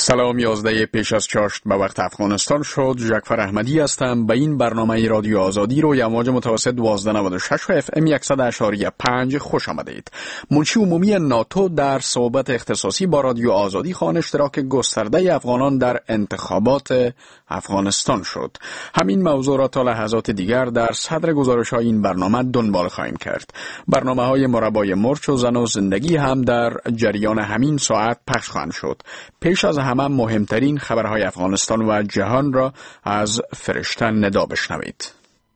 سلام، 11 پیش از چاشت به وقت افغانستان شد. جعفر احمدی هستم. به این برنامه رادیو آزادی رو امواج متوسط 1296 و FM 100.5 خوش آمدید. منشی عمومی ناتو در صحبت اختصاصی با رادیو آزادی خوان اشتراک گسترده افغانان در انتخابات افغانستان شد. همین موضوع را تا لحظات دیگر در صدر گزارش‌های این برنامه دنبال خواهیم کرد. برنامه‌های مربای مرچ و زن و زندگی هم در جریان همین ساعت پخش خواهند شد. پیش از همه مهمترین خبرهای افغانستان و جهان را از فرشته ندا بشنوید.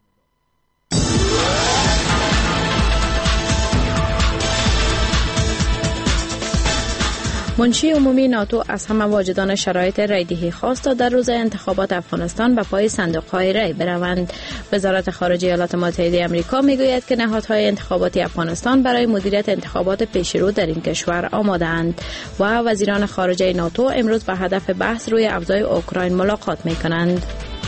منشی عمومی ناتو از همه واجدان شرایط رایدهی خواست تا در روز انتخابات افغانستان به پای صندوق‌های رای بروند. وزارت خارجه ایالات متحده آمریکا میگوید که نهادهای انتخاباتی افغانستان برای مدیریت انتخابات پیشرو در این کشور آماده‌اند و وزیران خارجه ناتو امروز به هدف بحث روی اوضاع اوکراین ملاقات می‌کنند.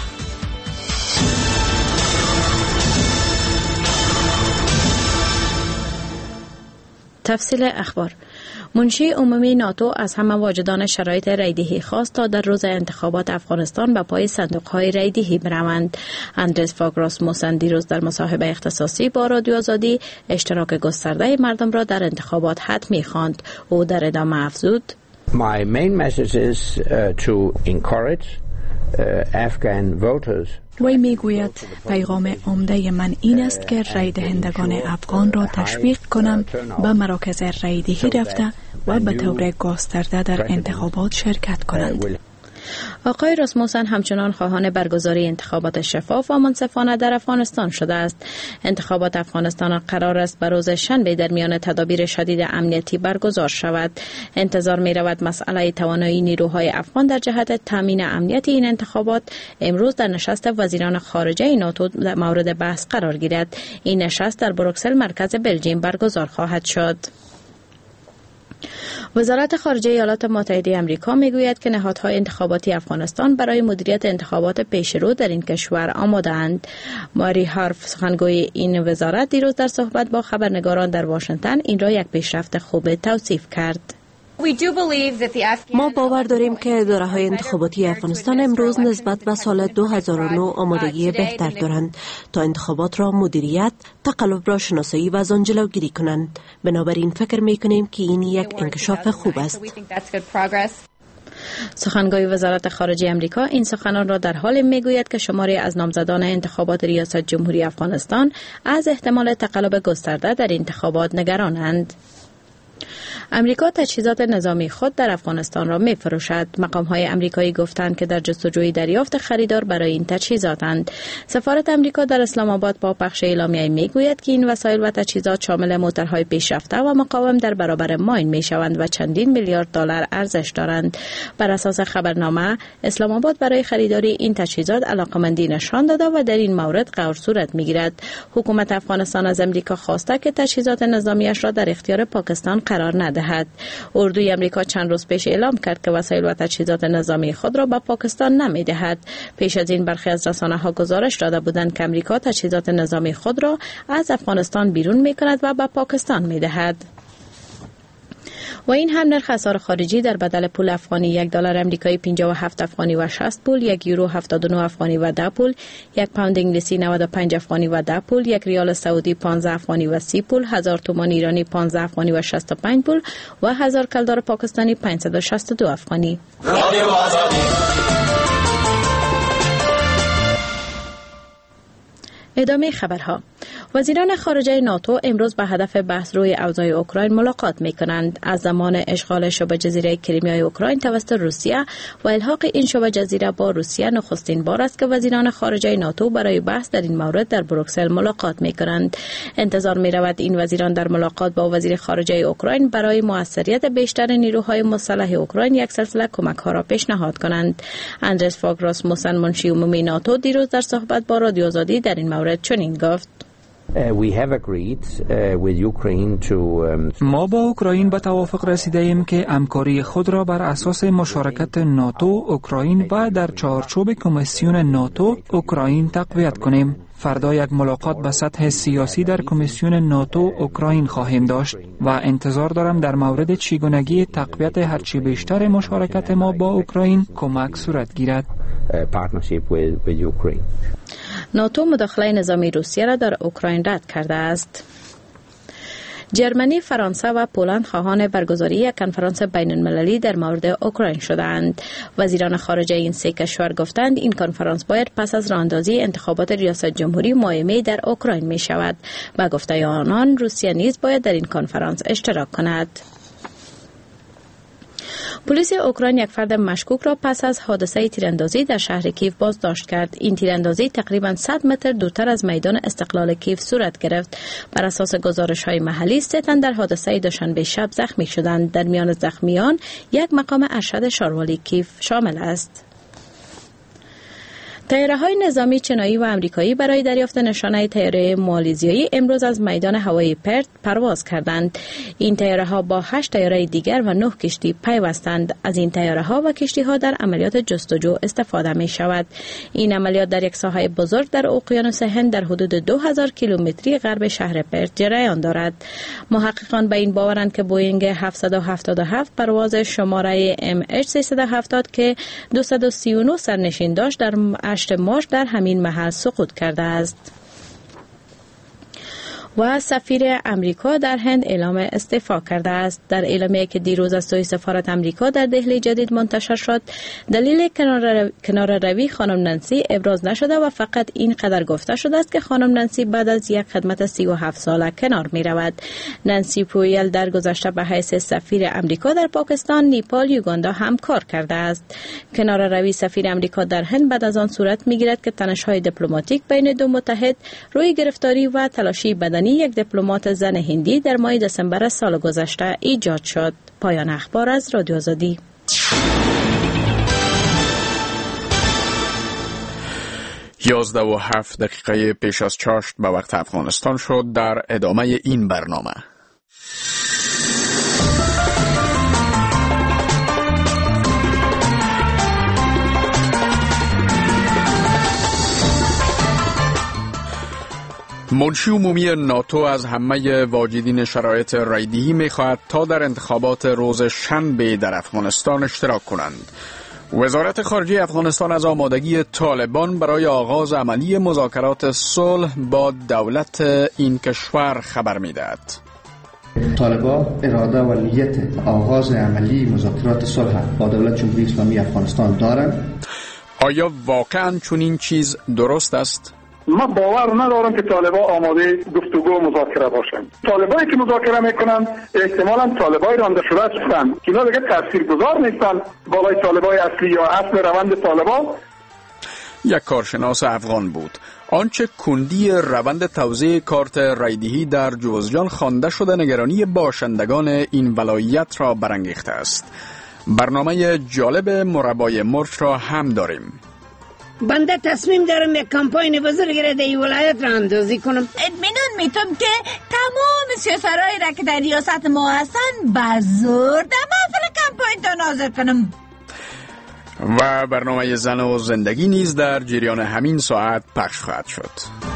تفصیل اخبار. منشی عمومی ناتو از همه واجدان شرایط رایدهی خواست تا در روز انتخابات افغانستان به پای صندوق‌های رایدهی بروند. اندرس فاگ راسموسن دیروز در مصاحبه اختصاصی با رادیو آزادی اشتراک گسترده مردم را در انتخابات حتمی خواند. او در ادامه افزود: My main message is to encourage Afghan voters. وی میگوید پیغام عمده من این است که رای دهندگان افغان را تشویق کنم به مراکز رای دهی رفته و به طور گسترده در انتخابات شرکت کنند. آقای راسموسن همچنان خواهان برگزاری انتخابات شفاف و منصفانه در افغانستان شده است. انتخابات افغانستان قرار است به روز شنبه در میان تدابیر شدید امنیتی برگزار شود. انتظار می رود مسئله توانایی نیروهای افغان در جهت تامین امنیت این انتخابات امروز در نشست وزیران خارجه ناتو مورد بحث قرار گیرد. این نشست در بروکسل مرکز بلژیم برگزار خواهد شد. وزارت خارجه ایالات متحده آمریکا میگوید که نهادهای انتخاباتی افغانستان برای مدیریت انتخابات پیشرو در این کشور آماده‌اند. ماری هارف، سخنگوی این وزارت، دیروز در صحبت با خبرنگاران در واشنگتن این را یک پیشرفت خوب توصیف کرد. ما باور داریم که اداره‌های انتخاباتی افغانستان امروز نسبت به سال 2009 آمادگی بهتر دارند تا انتخابات را مدیریت، تقلب را شناسایی و از آن جلوگیری کنند. بنابراین فکر می‌کنیم که این یک انکشاف خوب است. سخنگوی وزارت خارجه آمریکا این سخنان را در حالی میگوید که شماری از نامزدان انتخابات ریاست جمهوری افغانستان از احتمال تقلب گسترده در انتخابات نگرانند. امریکا تجهیزات نظامی خود در افغانستان را می فروشد. مقام‌های امریکایی گفتند که در جستجوی دریافت خریدار برای این تجهیزاتند. سفارت امریکا در اسلام آباد با پخش اعلامیه‌ای میگوید که این وسایل و تجهیزات شامل موتورهای پیشرفته و مقاوم در برابر ماین میشوند و چندین میلیارد دلار ارزش دارند. بر اساس خبرنامه، اسلام آباد برای خریداری این تجهیزات علاقمندی نشان داده و در این مورد غور صورت میگیرد. حکومت افغانستان از امریکا خواسته که تجهیزات نظامیش را در اختیار پاکستان قرار ندهد. اردوی امریکا چند روز پیش اعلام کرد که وسایل و تجهیزات نظامی خود را به پاکستان نمی‌دهد. پیش از این برخی از رسانه‌ها گزارش داده بودند که امریکا تجهیزات نظامی خود را از افغانستان بیرون می‌کند و به پاکستان می‌دهد. و این هم نرخ اسعار خارجی در بدل پول افغانی: $1 آمریکایی 57 افغانی و 60 پول، 1 یورو 79 افغانی و 10 پول، 1 پوند انگلیسی 95 افغانی و 10 پول، 1 ریال سعودی 15 افغانی و 30 پول، 1000 تومان ایرانی 15 افغانی و 65 پول و 1000 کلدار پاکستانی 562 افغانی. ادامه خبرها. وزیران خارجه ناتو امروز به هدف بحث روی اوضاع اوکراین ملاقات می‌کنند. از زمان اشغال شبه جزیره کریمیای اوکراین توسط روسیه و الحاق این شبه جزیره با روسیه نخستین بار است که وزیران خارجه ناتو برای بحث در این مورد در بروکسل ملاقات می‌کنند. انتظار می‌رود این وزیران در ملاقات با وزیر خارجه اوکراین برای موثریت بیشتر نیروهای مسلح اوکراین یک سلسله کمک‌ها را پیشنهاد کنند. اندرس فاگ راسموسن، منشی عمومی ناتو، دیروز در صحبت با رادیو آزادی در این مورد چنین گفت: ما با اوکراین به توافق رسیده ایم که همکاری خود را بر اساس مشارکت ناتو، اوکراین و در چارچوب کمیسیون ناتو اوکراین تقویت کنیم. فردا یک ملاقات به سطح سیاسی در کمیسیون ناتو اوکراین خواهیم داشت و انتظار دارم در مورد چگونگی تقویت هرچی بیشتر مشارکت ما با اوکراین کمک صورت گیرد. ناتو مداخله نظامی روسیه را در اوکراین رد کرده است. جرمنی، فرانسه و پولند خواهان برگزاری یک کنفرانس بین المللی در مورد اوکراین شدند. وزیران خارجه این سه کشور گفتند این کنفرانس باید پس از راهاندازی انتخابات ریاست جمهوری ماه می در اوکراین می شود. با گفته آنان روسیه نیز باید در این کنفرانس اشتراک کند. پلیس اوکراین یک فرد مشکوک را پس از حادثه تیراندازی در شهر کیف بازداشت کرد. این تیراندازی تقریباً 100 متر دورتر از میدان استقلال کیف صورت گرفت. بر اساس گزارش‌های محلی 3 تن در حادثه دوشنبه شب زخمی شدند. در میان زخمیان یک مقام ارشد شاروالی کیف شامل است. طیاره‌های نظامی چینایی و آمریکایی برای دریافت نشانه طیاره مالزیایی امروز از میدان هوایی پرت پرواز کردند. این طیاره‌ها با 8 طیاره دیگر و 9 کشتی پیوستند. از این طیاره‌ها و کشتی‌ها در عملیات جستجو استفاده می‌شود. این عملیات در یک ساحه بزرگ در اقیانوس هند در حدود 2000 کیلومتری غرب شهر پرت جریان دارد. محققان به این باورند که بوئینگ 777 پرواز شماره MH370 که 239 سرنشین داشت در 8 مارس در همین محل سقوط کرده است. و سفیر امریکا در هند اعلام استعفا کرده است. در اعلامیه‌ای که دیروز از سوی سفارت امریکا در دهلی جدید منتشر شد، دلیل کنار روی خانم نانسی ابراز نشده و فقط این قدر گفته شده است که خانم نانسی بعد از یک خدمت 37 ساله کنار می رود. نانسی پویل در گذشته به حیث سفیر امریکا در پاکستان، نیپال، یوگاندا هم کار کرده است. کنار روی سفیر امریکا در هند بعد از آن صورت می گیرد که تنش‌های دیپلماتیک بین دو متحد روی گرفتاری و تلاشی بدنی یک دیپلمات زن هندی در ماه دسامبر سال گذشته ایجاد شد. پایان اخبار از رادیو آزادی. 11:07 پیش از چاشت به وقت افغانستان شد. در ادامه این برنامه منشی عمومی ناتو از همه واجدین شرایط رایدهی می‌خواهد تا در انتخابات روز شنبه در افغانستان اشتراک کنند. وزارت خارجه افغانستان از آمادگی طالبان برای آغاز عملی مذاکرات صلح با دولت این کشور خبر می‌دهد. طالبان اراده و نیت آغاز عملی مذاکرات صلح با دولت جمهوری اسلامی افغانستان دارند. آیا واقعاً چنین چیز درست است؟ من باور ندارم که طالبان آماده گفتگو و مذاکره باشند. طالبایی که مذاکره میکنند احتمالاً طالبای رانده شده هستند که اینا دیگه تاثیرگذار نیستند بالای طالبای اصلی یا اصل روند طالبان. یک کارشناس افغان بود. آنچه کندی روند توزیع کارت رایدهی در جوزجان خوانده شده نگرانی باشندگان این ولایت را برانگیخته است. برنامه جالب مربای مرچ را هم داریم. بنده تصمیم دارم یک کمپاین بزرگ را در ولایت را اندازی کنم. اطمینان میتونم که تمام سیاسرهایی را که در ریاست ما هستند بزرگ در محفل کمپاین تا ناظر کنم. و برنامه زن و زندگی نیز در جریان همین ساعت پخش خواهد شد.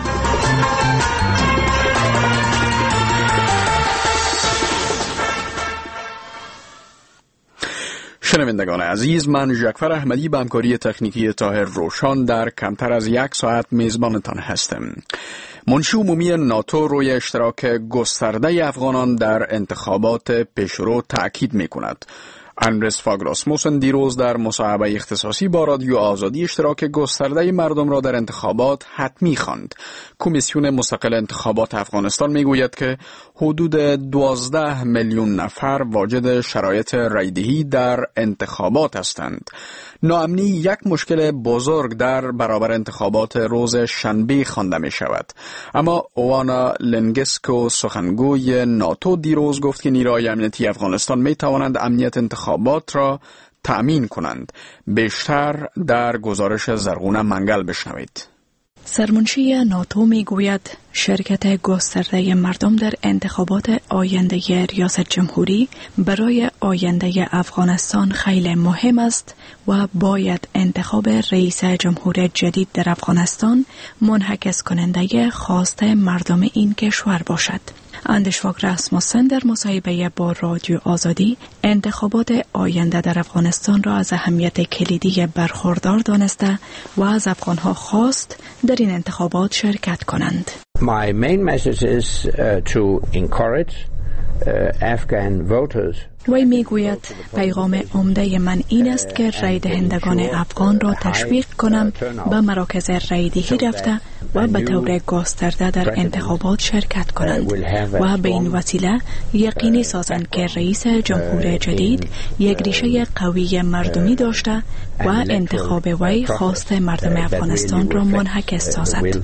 شنوندگان عزیز، من ژکفر احمدی به همکاری تکنیکی طاهر روشان در کمتر از یک ساعت میزبانتان هستم. منشی عمومی ناتو روی اشتراک گسترده افغانان در انتخابات پیشرو تأکید می‌کند. اندرس فاگ راسموسن دیروز در مصاحبه اختصاصی با رادیو آزادی اشتراک گسترده مردم را در انتخابات حتمی خواند. کمیسیون مستقل انتخابات افغانستان میگوید که حدود 12 میلیون نفر واجد شرایط رایدهی در انتخابات هستند. ناامنی یک مشکل بزرگ در برابر انتخابات روز شنبه خوانده می شود. اما اوانا لنگسکو سخنگوی ناتو دیروز گفت که نیروهای امنیتی افغانستان می توانند امنیت انتخابات را تأمین کنند. بیشتر در گزارش زرغونه منگل بشنوید. سرمنشی ناتو می گوید شرکت گسترده مردم در انتخابات آینده ریاست جمهوری برای آینده افغانستان خیلی مهم است و باید انتخاب رئیس جمهور جدید در افغانستان منعکس کننده خواست مردم این کشور باشد. اندیشواک راسموسن در مصاحبه با رادیو آزادی انتخابات آینده در افغانستان را از اهمیت کلیدی برخوردار دانسته و از افغانها خواست در این انتخابات شرکت کنند. My main message is to encourage Afghan voters. وی میگوید پیغام عمده من این است که رای دهندگان افغان را تشویق کنم به مراکز رای دهی رفته و به طور گسترده در انتخابات شرکت کنند و به این وسیله یقینی سازند که رئیس جمهور جدید یک ریشه قوی مردمی داشته و انتخاب وی خواست مردم افغانستان را منعکس سازد.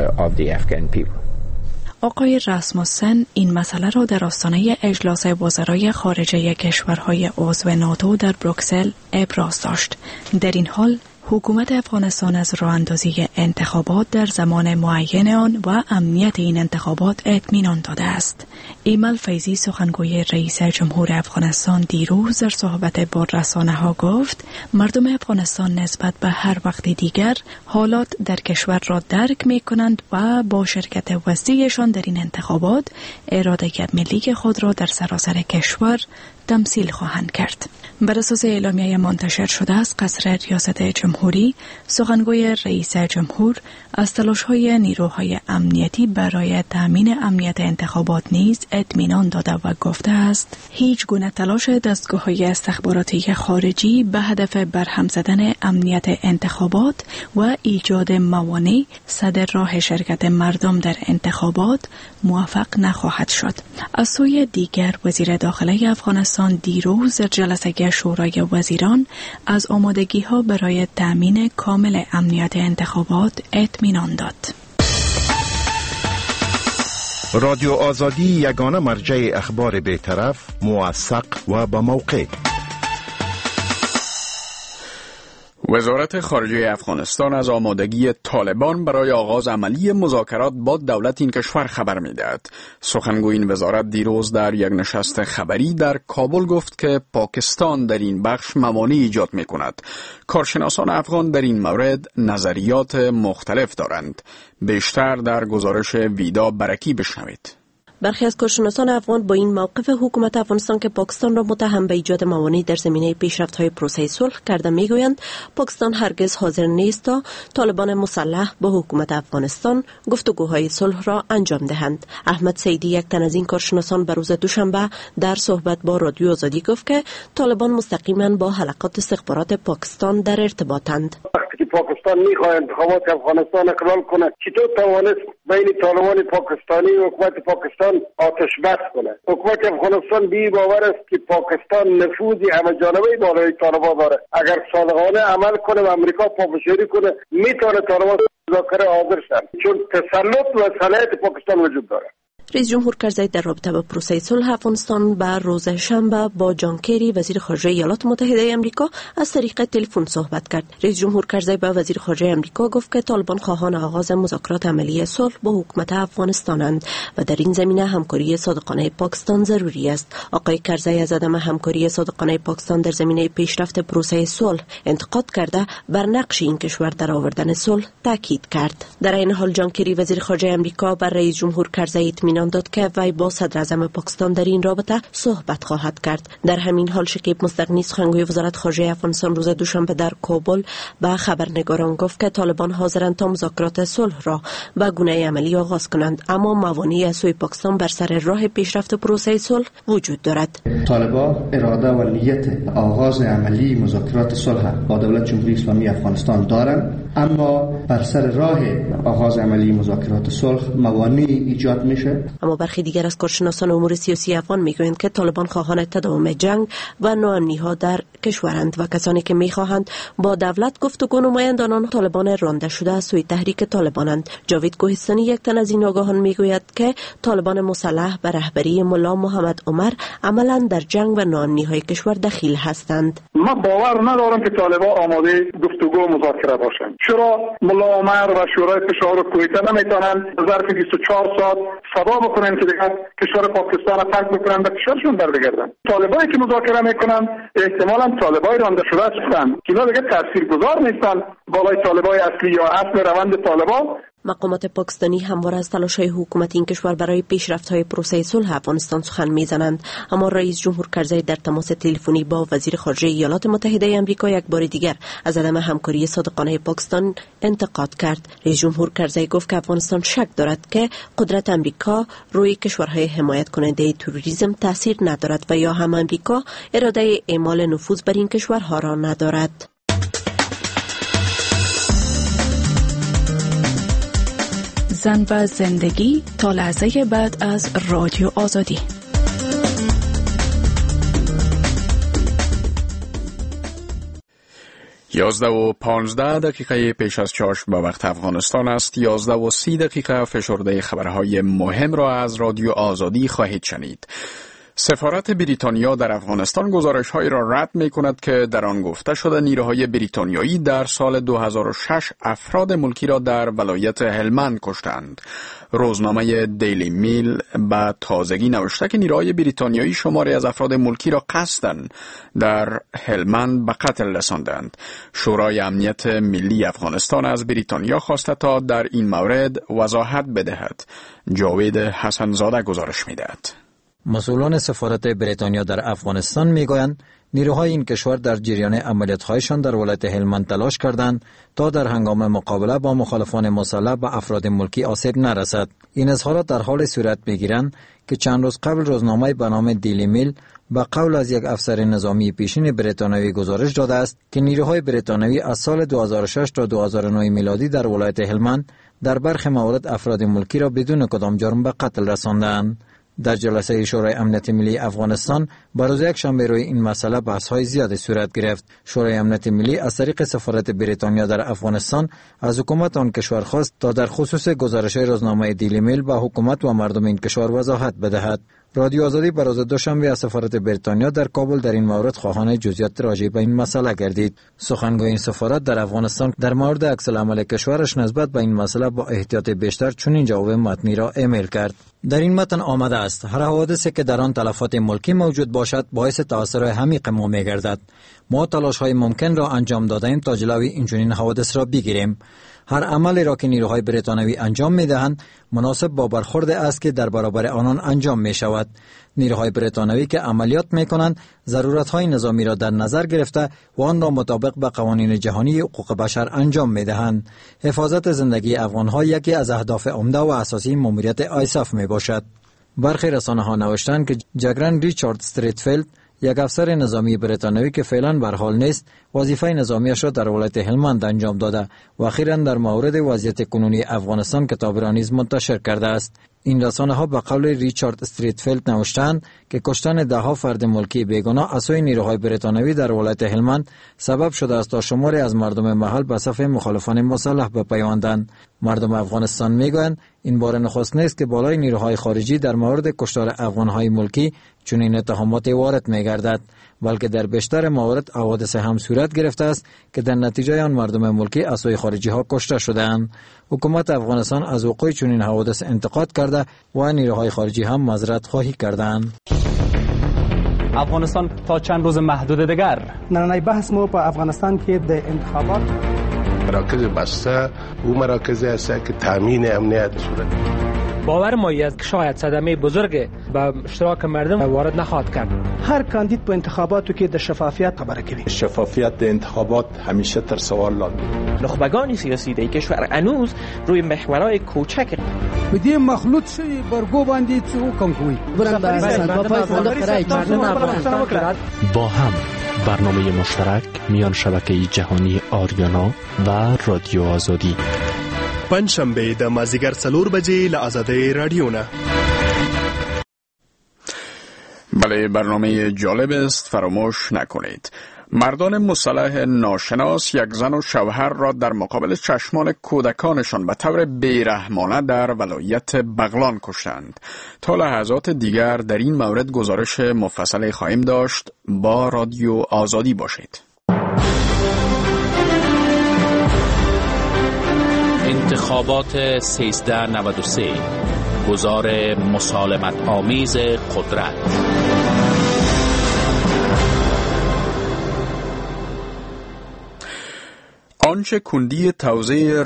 آقای راسموسن این مسئله را در آستانه اجلاس وزرای خارجه کشورهای عضو ناتو در بروکسل ابراز داشت. در این حال حکومت افغانستان از راه اندازی انتخابات در زمان معین آن و امنیت این انتخابات اطمینان داده است. ایمل فیضی سخنگوی رئیس جمهور افغانستان دیروز در صحبت با رسانه‌ها گفت مردم افغانستان نسبت به هر وقت دیگر حالات در کشور را درک می‌کنند و با شرکت وسیعشان در این انتخابات اراده ملی خود را در سراسر کشور تمثیل خواهند کرد. بر اساس اعلامیه منتشر شده از قصر ریاست جمهوری، سخنگوی رئیس جمهور از تلاش‌های نیروهای امنیتی برای تأمین امنیت انتخابات نیز اطمینان داده و گفته است هیچ گونه تلاش دستگاه‌های استخباراتی خارجی به هدف برهم زدن امنیت انتخابات و ایجاد موانع صدر راه شرکت مردم در انتخابات موفق نخواهد شد. از سوی دیگر وزیر داخلی افغانستان دیروز در جلسه شورای وزیران از آمادگی‌ها برای تأمین کامل امنیت انتخابات اطمینان داد. رادیو آزادی یگانه مرجع اخبار بی‌طرف، موثق و با موقع. وزارت خارجه افغانستان از آمادگی طالبان برای آغاز عملی مذاکرات با دولت این کشور خبر می‌دهد. سخنگوی این وزارت دیروز در یک نشست خبری در کابل گفت که پاکستان در این بخش موانع ایجاد می‌کند. کارشناسان افغان در این مورد نظریات مختلف دارند. بیشتر در گزارش ویدا برکی بشنوید. برخی از کارشناسان افغان با این موقف حکومت افغانستان که پاکستان را متهم به ایجاد موانع در زمینه پیشرفت‌های پروسه صلح کرده میگویند پاکستان هرگز حاضر نیست تا طالبان مسلح با حکومت افغانستان گفتگوهای صلح را انجام دهند. احمد سیدی یک تن از این کارشناسان به روز دوشنبه در صحبت با رادیو آزادی گفت که طالبان مستقیما با حلقات استخبارات پاکستان در ارتباطند. پاکستان میخواد انتخابات افغانستان اقرار کنه، چطور توانست بین طالبان پاکستانی و حکومت پاکستان آتش بس کنه؟ حکومت افغانستان بی باور است که پاکستان نفوذی همه جانبه بالای طالبان داره. اگر صادقانه عمل کنه و امریکا پافشاری کنه میتونه طالبان مذاکره حاضر شن، چون تسلط و صلاحیت پاکستان وجود داره. رئیس جمهور کرزی در رابطه با پروسه صلح افغانستان به روز شنبه با جان کری وزیر خارجه ایالات متحده آمریکا از طریق تلفن صحبت کرد. رئیس جمهور کرزی به وزیر خارجه آمریکا گفت که طالبان خواهان آغاز مذاکرات عملی صلح با حکومت افغانستانند و در این زمینه همکاری صادقانه پاکستان ضروری است. آقای کرزی از عدم همکاری صادقانه پاکستان در زمینه پیشرفت پروسه صلح انتقاد کرده بر نقش این کشور در آوردن صلح تاکید کرد. در این حال جان کری وزیر خارجه آمریکا بر رئیس جمهور کرزی اطمینان داد که وی با صدر اعظم پاکستان در این رابطه صحبت خواهد کرد. در همین حال شکیب مصدقی سخنگوی وزارت خارجه افغانستان روز دوشنبه در کابل به خبرنگاران گفت که طالبان حاضرند تا مذاکرات صلح را به گونه عملی آغاز کنند، اما موانعی از سوی پاکستان بر سر راه پیشرفت پروسه صلح وجود دارد. طالبان اراده و نیت آغاز عملی مذاکرات صلح با دولت جمهوری اسلامی افغانستان دارند، اما بر سر راه آغاز عملی مذاکرات صلح موانع ایجاد میشه. اما برخی دیگر از کارشناسان امور سیاسی افغان میگویند که طالبان خواهان تداوم جنگ و ناامنی‌ها در کشورند و کسانی که میخواهند با دولت گفتگو نمایند آنان طالبان رانده شده از سوی تحریک طالبانند. جاوید کوهستانی یک تن از این آگاهان میگوید که طالبان مسلح به رهبری ملا محمد عمر عملاً در جنگ و ناامنی‌های کشور دخیل هستند. من باور ندارم که طالبان آماده گفتگو و مذاکره باشند، چرا ملا عمر و شورای پشاور و کویته نمیتونن ظرف 24 ساعت صدا بکنن که دیگه کشور پاکستان را ترک بکنن و کشورشون برگردن؟ طالبایی که مذاکره میکنن احتمالاً طالبای رانده شده هستن که اینا دیگه تاثیرگذار نیستن بالای طالبای اصلی یا اصل روند طالبان. مقامات پاکستانی همواره از تلاش‌های حکومت این کشور برای پیشرفت‌های پروسه صلح افغانستان سخن می‌زنند، اما رئیس جمهور کرزی در تماس تلفنی با وزیر خارجه ایالات متحده آمریکا یک بار دیگر از عدم همکاری صادقانه پاکستان انتقاد کرد. رئیس جمهور کرزی گفت که افغانستان شک دارد که قدرت آمریکا روی کشورهای حمایت کننده تروریسم تاثیر ندارد و یا هم آمریکا اراده اعمال نفوذ بر این کشورها را ندارد. زن و زندگی تا لحظه بعد از رادیو آزادی. یازده و 15 دقیقه پیش از چاشت به وقت افغانستان است. 11 و 30 دقیقه فشرده خبرهای مهم را از رادیو آزادی خواهید شنید. سفارت بریتانیا در افغانستان گزارش‌هایی را رد می‌کند که در آن گفته شده نیروهای بریتانیایی در سال 2006 افراد ملکی را در ولایت هلمند کشتند. روزنامه دیلی میل به تازگی نوشته که نیروهای بریتانیایی شماری از افراد ملکی را قصداً در هلمند به قتل رساندند. شورای امنیت ملی افغانستان از بریتانیا خواسته تا در این مورد وضاحت بدهد. جاوید حسنزاده گزارش می‌دهد. مسئولان سفارت بریتانیا در افغانستان میگویند نیروهای این کشور در جریان عملیات‌هایشان در ولایت هلمند تلاش کردند تا در هنگام مقابله با مخالفان مسلح به افراد ملکی آسیب نرسد. این اظهارات در حال صورت میگیرند که چند روز قبل روزنامه به نام دیلی میل به قول از یک افسر نظامی پیشین بریتانیایی گزارش داده است که نیروهای بریتانیایی از سال 2006 تا 2009 میلادی در ولایت هلمند در برخی موارد افراد ملکی را بدون کدام جرم به قتل رساندند. در جلسه شورای امنیت ملی افغانستان بر روز یکشنبه روی این مسئله بحث‌های زیادی صورت گرفت. شورای امنیت ملی از طریق سفارت بریتانیا در افغانستان از حکومت آن کشور خواست تا در خصوص گزارش روزنامه دیلی میل به حکومت و مردم این کشور وضاحت بدهد. رادیو آزادی بر روز دوشنبه از سفارت بریتانیا در کابل در این مورد خواهان جزئیات راجع به این مسئله گردید. سخنگوی این سفارت در افغانستان در مورد عکس‌العمل کشورش نسبت به این مسئله با احتیاط بیشتر چنین جواب متنی را ایمیل کرد. در این متن آمده است: هر حوادثی که در آن تلفات ملکی موجود باشد باعث تأثیر عمیق ما می‌گردد. ما تلاش‌های ممکن را انجام دادیم تا جلوی اینچنین حوادث را بگیریم. هر عملی را که نیروهای بریتانیایی انجام می‌دهند مناسب با برخورد است که در برابر آنان انجام می‌شود. نیروهای بریتانیایی که عملیات می‌کنند ضرورت‌های نظامی را در نظر گرفته و آن را مطابق با قوانین جهانی حقوق بشر انجام می‌دهند. حفاظت زندگی افغان‌ها یکی از اهداف عمده و اساسی ماموریت آیساف میباشد. برخی رسانه‌ها نوشتند که جگرن ریچارد استریتفیلد، یک افسر نظامی بریتانیایی که فعلا بر حال نیست، وظیفه نظامیش را در ولایت هلمند انجام داده و اخیراً در مورد وضعیت کنونی افغانستان کتاب را نیز منتشر کرده است. این رسانه‌ها به قول ریچارد استریتفیلد نوشتند که کشتن ده‌ها فرد ملکی بیگناه از سوی نیروهای بریتانیایی در ولایت هلمند سبب شده است تا شماری از مردم محل به صف مخالفان مسلح بپیوندند. مردم افغانستان میگویند این بار نخست نیست که بالای نیروهای خارجی در مورد کشتار افغان‌های ملکی چنین اتهاماتی وارد می‌گردد، بلکه در بیشتر موارد حوادث هم صورت گرفته است که در نتیجه آن مردم ملکی از سوی خارجی‌ها کشته شده‌اند. حکومت افغانستان از وقوع چنین حوادث انتقاد کرده و نیروهای خارجی هم معذرت خواهی کردند. افغانستان تا چند روز محدود دیگر. نرانه بحث ما په افغانستان کې د انتخابات مراکز بسته و مراکز است که تامین امنیت صورت. باور ما است که شاید صدمه بزرگ به اشتراک مردم وارد نخواهد کرد. هر کاندید په انتخاباتو کې د شفافیت خبره کوي. شفافیت د انتخابات همیشه تر سوال لاندې. نخبگان سیاسی د کشور هنوز روی محورهای کوچک به دې مخلوط شوی برګو باندې څه حکم کوي. با هم برنامه مشترک میان شبکه جهانی آریانا و رادیو آزادی. پنجشنبه د مازیګر 4 بجې له آزادۍ رادیو نه. بله، برنامه جالب است، فراموش نکنید. مردان مسلح ناشناس یک زن و شوهر را در مقابل چشمان کودکانشان به طور بیرحمانه در ولایت بغلان کشتند. تا لحظات دیگر در این مورد گزارش مفصلی خواهیم داشت. با رادیو آزادی باشید. انتخابات 1393 گزار مسالمت آمیز قدرت. آنچه کندی توزیع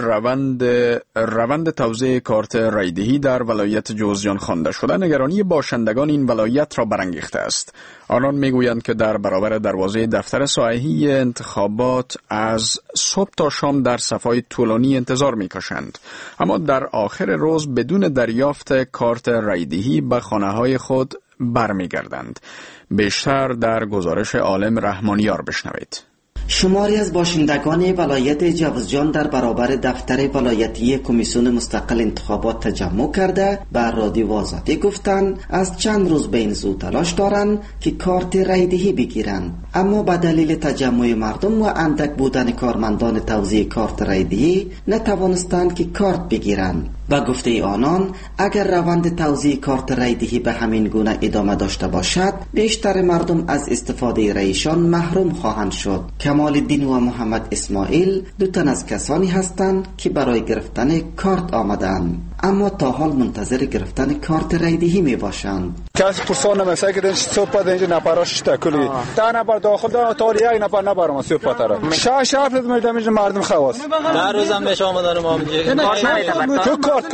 روند توزیع کارت رایدهی در ولایت جوزجان خوانده شده نگرانی باشندگان این ولایت را برانگیخته است. آنان میگویند که در برابر دروازه دفتر ساحلی انتخابات از صبح تا شام در صف‌های طولانی انتظار میکشند، اما در آخر روز بدون دریافت کارت رایدهی به خانه‌های خود برمیگردند. بیشتر در گزارش عالم رحمانیار بشنوید. شماری از باشندگان ولایت جوزجان در برابر دفتر ولایتی کمیسیون مستقل انتخابات تجمع کرده بر رادیو آزادی گفتند از چند روز به این سو تلاش دارند که کارت رایدهی بگیرند، اما به دلیل تجمع مردم و اندک بودن کارمندان توزیع کارت رایدهی نتوانستند که کارت بگیرند. با گفته آنان اگر روند توزیع کارت رایدهی به همین گونه ادامه داشته باشد بیشتر مردم از استفاده رایشان محروم خواهند شد. کمال الدین و محمد اسماعیل دو تن از کسانی هستند که برای گرفتن کارت آمدند، اما تا حال منتظر گرفتن کارت رایدهی می باشند. کسی پرسان نمیشه که صبح تا اینجا نفراش تکلی ده نفر داخل دارن تا یک نفر نبرم صبح تا شش میدم مردم خواست در روزم بهش آمدن ما تو کارت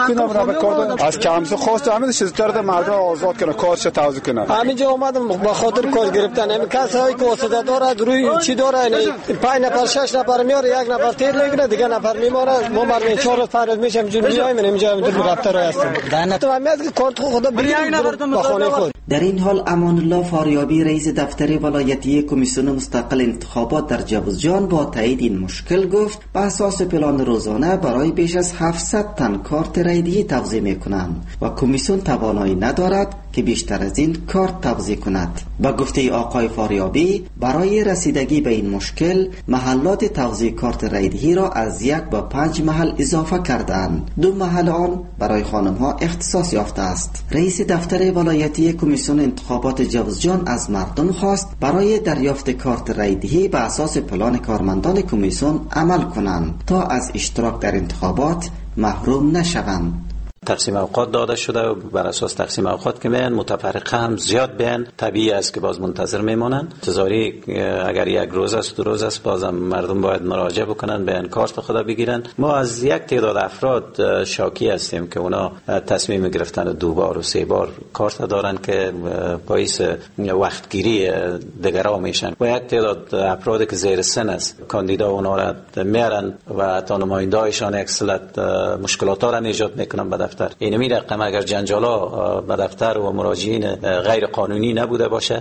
کدام از کامس خواست همین چیزتر مردم آزاد کنه کارتش توزیع کنه. همینجا اومدم به خاطر کار گرفتن. همین کسایی که واسطه داره روی چی داره یعنی 5 نفر 6 نفر میاره، یک نفر تیر میگیره دیگه نفر میمونه. ما مرد 4 روز فرض میشم جون اینجا در دفتر هستم. تو همین از کارت خدا بگیرید با خانه خود. در این حال امان الله فاریابی رئیس دفتر ولایتی کمیسیون مستقل انتخابات در جوزجان با تایید این مشکل گفت به اساس پلان روزانه برای بیش از 700 تن کارت رایدهی توزیع میکنند و کمیسیون توانایی ندارد که بیشتر از این کارت توزیع کند. با گفته آقای فاریابی برای رسیدگی به این مشکل محلات توزیع کارت رایدهی را از 1 به 5 محل اضافه کردند. 2 محل آن برای خانم‌ها اختصاص یافته است. رئیس دفتر ولایتی کمیسیون انتخابات جوزجان از مردم خواست برای دریافت کارت رایدهی به اساس پلان کارمندان کمیسیون عمل کنند تا از اشتراک در انتخابات محروم نشوند. تقسیم اوقات داده شده و بر اساس تقسیم اوقات که میان متفرقه هم زیاد بیان طبیعی است که باز منتظر میمونن. انتظاری اگر 1 روز است 2 روز است بازم مردم باید مراجعه بکنن بیان کارت خدا بگیرن. ما از یک تعداد افراد شاکی هستیم که اونا تصمیم گرفتن 2 بار و 3 بار کارت دارن که باعث وقتگیری دیگران میشن و یک تعداد افرادی که زیر سن است کاندیدا اونا را میارن و تا نماینده‌شان اکثرت مشکلات را ایجاد میکنن به دفتر. این رقم اگر جنجالا به دفتر و مراجعین غیر قانونی نبوده باشه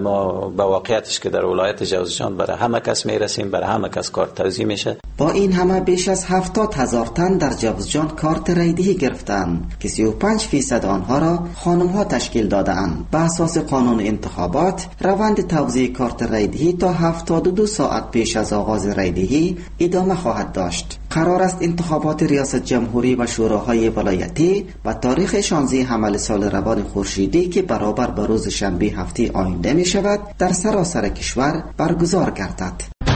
ما با واقعیتش که در ولایت جوزجان برای همه کس میرسیم، برای همه کس کارت توزیع میشه. با این همه بیش از 70,000 تن در جوزجان کارت رایدهی گرفتند که 35% آنها را خانم‌ها تشکیل داده‌اند. به اساس قانون انتخابات روند توزیع کارت رایدهی تا 72 ساعت پیش از آغاز رایدهی ادامه خواهد داشت. قرار است انتخابات ریاست جمهوری و شوراهای ولایتی و تاریخ 16 حمل سال روان خورشیدی که برابر به روز شنبه هفته آینده می شود در سراسر کشور برگزار گردد.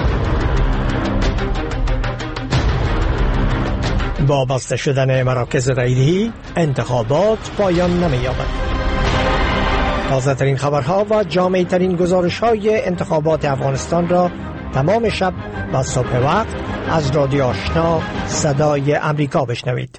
با بسته شدن مراکز رایدهی انتخابات پایان نمی یابد. تازه ترین خبرها و جامع ترین گزارش های انتخابات افغانستان را تمام شب و صبح وقت از رادیو آشنا صدای امریکا بشنوید.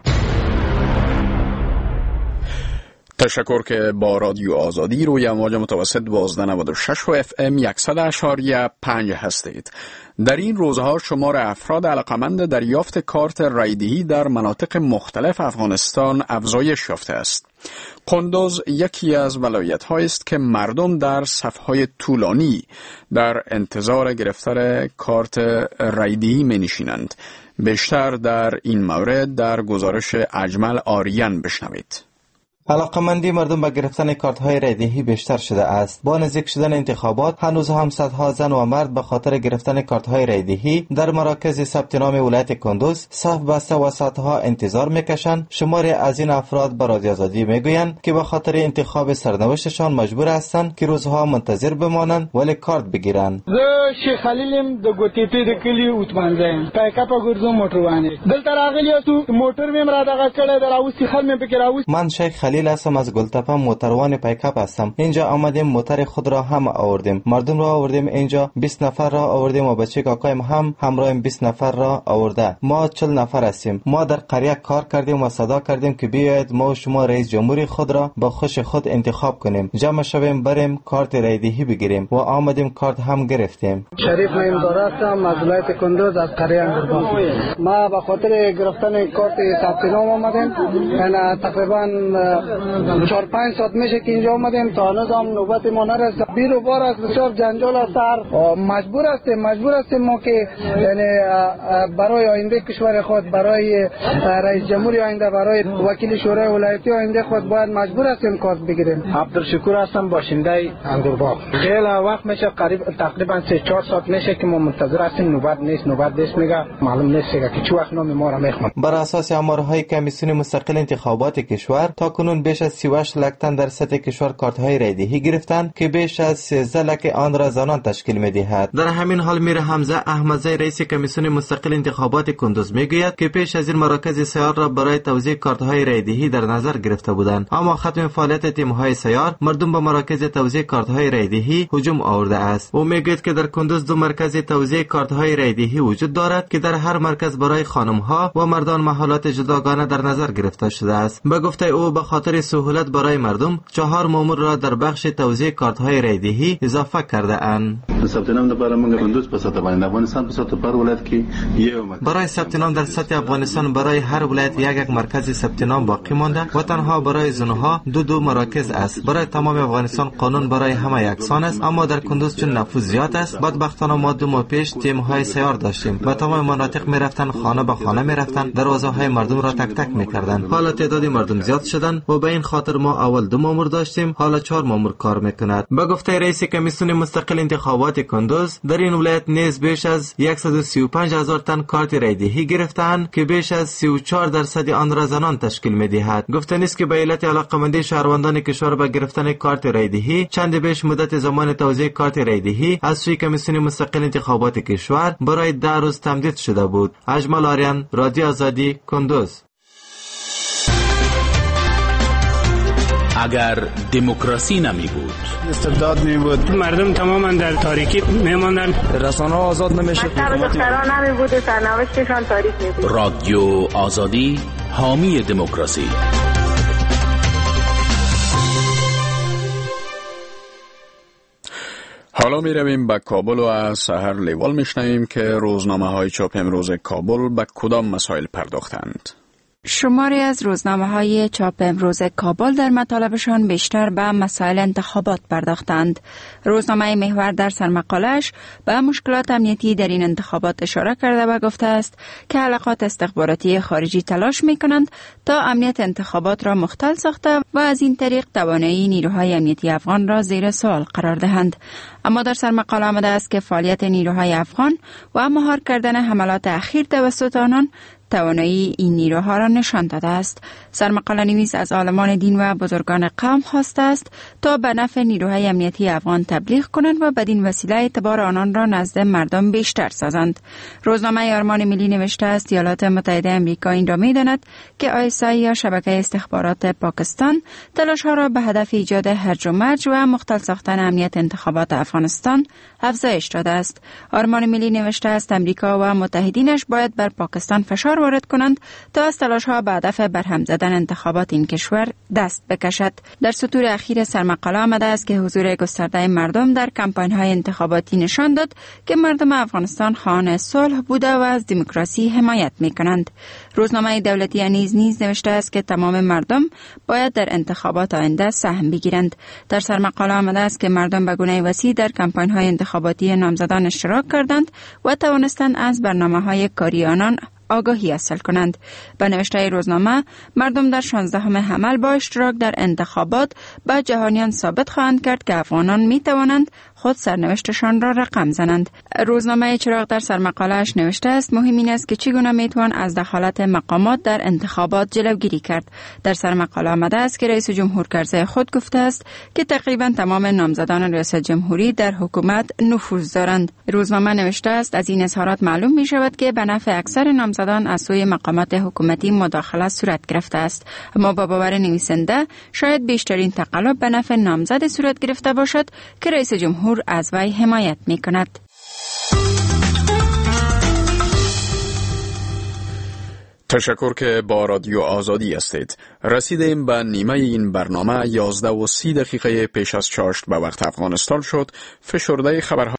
تشکر که با رادیو آزادی روی امواج متوسط 1296 و FM 100.5 هستید. در این روزها شمار افراد علاقمند دریافت کارت رایدهی در مناطق مختلف افغانستان افزایش یافته است. قندوز یکی از ولایت‌هایی است که مردم در صف‌های طولانی در انتظار گرفتن کارت رایدهی می‌نشینند. بیشتر در این مورد در گزارش اجمل آریان بشنوید. علاقمندی مردم به گرفتن کارت‌های رایدهی بیشتر شده است. با نزدیک شدن انتخابات هنوز هم صدها زن و مرد به خاطر گرفتن کارت‌های رایدهی در مراکز ثبت نام ولایت کندوز صف بسته و ساعتها انتظار می‌کشند. شماری از این افراد به رادیو آزادی میگویند که به خاطر انتخاب سرنوشتشان مجبور هستند که روزها منتظر بمانند ولی کارت بگیرند. شیخ خلیلم د ګوتېټې د کلی اوتمانځه پایکا په ګرځو موټروانه دلته راغلی تو موټر مې مرا دغه کړه دراوسی خل مې پکې راوسی. من شیخ خلیل هستم، از گلتپه موتروان پیکاپ هستم. اینجا آمدیم موتر خود را هم آوردیم، مردم را آوردیم اینجا، 20 نفر را آوردیم و بچه کاکایم هم همراهیم 20 نفر را آورده. ما 40 نفر هستیم. ما در قریه کار کردیم و صدا کردیم که بیاید ما و شما رئیس جمهوری خود را با خوش خود انتخاب کنیم، جمع شویم بریم کارت رایدهی بگیریم و آمدیم کارت هم گرفتیم. شریف نعیم داره هستم از ولایت کندوز از قریه اندرباغ. ما به خاطر گرفتن کارت ثبت نام آمدیم. یعنی تقریبا 4-5 ساعت میشه که اینجا آمدیم تا هنوز هم نوبت ما نرسید. بیرو بار از بسیار جنجال است. مجبور هستیم ما که یعنی برای آینده کشور خود، برای رئیس جمهوری آینده، برای وکیل شورای ولایتی آینده خود باید مجبور هستیم کارت بگیریم. عبدالشکور هستم، باشنده اندرباغ. خیلی وقت میشه، تقریبا 3-4 ساعت میشه که ما منتظر هستیم. نوبت نیست میگه، معلوم نیست که چه وقت نام ما را میخوان. بر اساس آمارهای کمیسیون مستقل انتخابات کشور تا کنون بیش از 38 لک تن در سطح کشور کارت‌های رایدهی گرفتند که بیش از 13 لک آن را زنان تشکیل می‌دهد. در همین حال میر حمزه احمدزی رئیس کمیسیون مستقل انتخابات کندوز میگوید که پیش از این مراکز سیار را برای توزیع کارت‌های رایدهی در نظر گرفته بودند، اما ختم فعالیت تیم‌های سیار مردم به مراکز توزیع کارت‌های رایدهی هجوم آورده است. او میگوید که در کندوز 2 مرکز توزیع کارت‌های رایدهی وجود دارد که در هر مرکز برای خانم‌ها و مردان محلات جداگانه در نظر گرفته شده است. به گفته او به خاطر سهولت برای مردم 4 مامور را در بخش توزیع کارت‌های رایدهی اضافه کرده اند. برای ثبت نام در سطح افغانستان برای هر ولایت یک مرکز ثبت نام باقی مانده و تنها برای زنها 2 مراکز است. برای تمام افغانستان قانون برای همه یکسان است، اما در کندوز چون نفوذ زیاد است، بدبختانه ما 2 ماه پیش تیم‌های سیار داشتیم. به تمام مناطق می‌رفتند، خانه به خانه می‌رفتند، دروازه‌های مردم را تک تک می‌کردند. حالا تعداد مردم زیاد شدند و به این خاطر ما اول 2 مامور داشتیم، حالا 4 مامور کار می‌کند. به گفته رئیس کمیسیون مستقل انتخابات کندوز، در این ولایت نیز بیش از 135,000 تن کارت رایدهی گرفتند که بیش از 34% آن را زنان تشکیل می‌دهد. گفته نیست که به علت علاقه‌مندی شهروندان کشور به گرفتن کارت رایدهی چند بیش مدت زمان توزیع کارت رایدهی از سوی کمیسیون مستقل انتخابات کشور برای 10 روز تمدید شده بود. اجمل آریان، رادیو آزادی، کندوز. اگر دموکراسی نمی بود، استبداد می بود، مردم تماما در تاریکی می ماندن، رسانه‌ها آزاد نمیشد، دختران نمی بود، سرنوشتشان تاریک می بود. رادیو آزادی حامی دموکراسی. حالا می رویم به کابل و از سحر لیوال می شنویم که روزنامه های چاپ امروز کابل به کدام مسائل پرداختند. شماری از روزنامه‌های چاپ امروز کابل در مطالبشان بیشتر به مسائل انتخابات پرداختند. روزنامه محور در سرمقاله‌اش به مشکلات امنیتی در این انتخابات اشاره کرده و گفته است که حلقات استخباراتی خارجی تلاش می‌کنند تا امنیت انتخابات را مختل ساخته و از این طریق توانایی نیروهای امنیتی افغان را زیر سوال قرار دهند. اما در سرمقاله آمده است که فعالیت نیروهای افغان و مهار کردن حملات اخیر توسط آنان توانایی این نیروها را نشان داده است. سرمقاله نویس از عالمان دین و بزرگان قوم خواسته است تا به نفع نیروهای امنیتی افغان تبلیغ کنند و بدین وسیله اعتبار آنان را نزد مردم بیشتر سازند. روزنامه آرمان ملی نوشته است ایالات متحده آمریکا این را می‌داند که ISI یا شبکه استخبارات پاکستان تلاش‌ها را به هدف ایجاد هرج و مرج و مختل ساختن امنیت انتخابات افغانستان افزایش داده است. آرمان ملی نوشته است آمریکا و متحدینش باید بر پاکستان فشار وارد کنند تا از تلاش‌ها به هدف برهم زدن انتخابات این کشور دست بکشد. در سطور اخیر سرمقاله آمده است که حضور گسترده مردم در کمپاین‌های انتخاباتی نشان داد که مردم افغانستان خواهان صلح بوده و از دموکراسی حمایت می‌کنند. روزنامه دولتی نیز نوشته است که تمام مردم باید در انتخابات آینده سهم بگیرند. در سرمقاله آمده است که مردم به گونه وسیع در کمپاین‌های انتخاباتی نامزدان اشتراک کردند و توانستند از برنامه‌های کاری آنان آگاهی حاصل کنند. به نوشته روزنامه، مردم در 16 حمل با اشتراک در انتخابات به جهانیان ثابت خواهند کرد که افغانان می توانند خود سرنوشتشان را رقم زنند. روزنامه چراغ در سرمقاله‌اش نوشته است مهم این است که چگونه میتوان از دخالت مقامات در انتخابات جلوگیری کرد. در سرمقاله آمده است که رئیس جمهور کرزی خود گفته است که تقریبا تمام نامزدان ریاست جمهوری در حکومت نفوذ دارند. روزنامه نوشته است از این اظهارات معلوم می شود که به نفع اکثر نامزدان از سوی مقامات حکومتی مداخله صورت گرفته است. اما با باور نویسنده شاید بیشترین تقلب به نفع نامزد صورت گرفته باشد که رئیس جمهور از وی حمایت می کند. تشکر که با رادیو آزادی هستید. رسیدیم به نیمه این برنامه. 11:30 پیش از چاشت به وقت افغانستان شد. فشرده خبرها